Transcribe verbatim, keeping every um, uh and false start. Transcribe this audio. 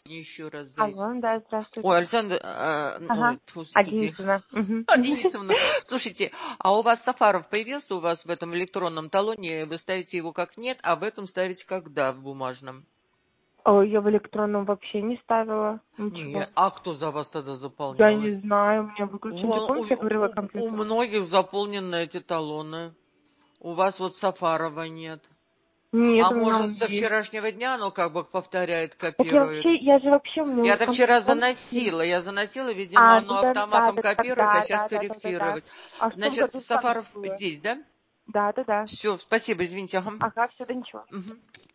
еще раз зайти. Алло, да, здравствуйте. Ой, Александр, э, Ага. ой, тьфу, А, господи. Денисовна. Мгм. А, Денисовна, слушайте, а у вас Сафаров появился у вас в этом электронном талоне? Вы ставите его как нет, а в этом ставите как да, в бумажном? Ой, я в электронном вообще не ставила ничего. Не, а кто за вас тогда Я заполнял? не знаю, у меня выключен. Ты Вон, помнишь, я у, говорила у- у компьютер? многих заполнены эти талоны. У вас вот Сафарова нет. Нет, А у меня может, он со есть. вчерашнего дня оно как бы повторяет, Так я копирует? вообще, я же вообще, у меня Я-то вчера компьютер, помните? заносила, я заносила, видимо, А, оно ну да, да, автоматом да, да, копирует, а да, сейчас да, да, да, да, да. корректировать. А в том Значит, году так же Сафаров было. здесь, да? Да, да, да. Все, спасибо, извините. Ага. Ага, все, да ничего. Мгм.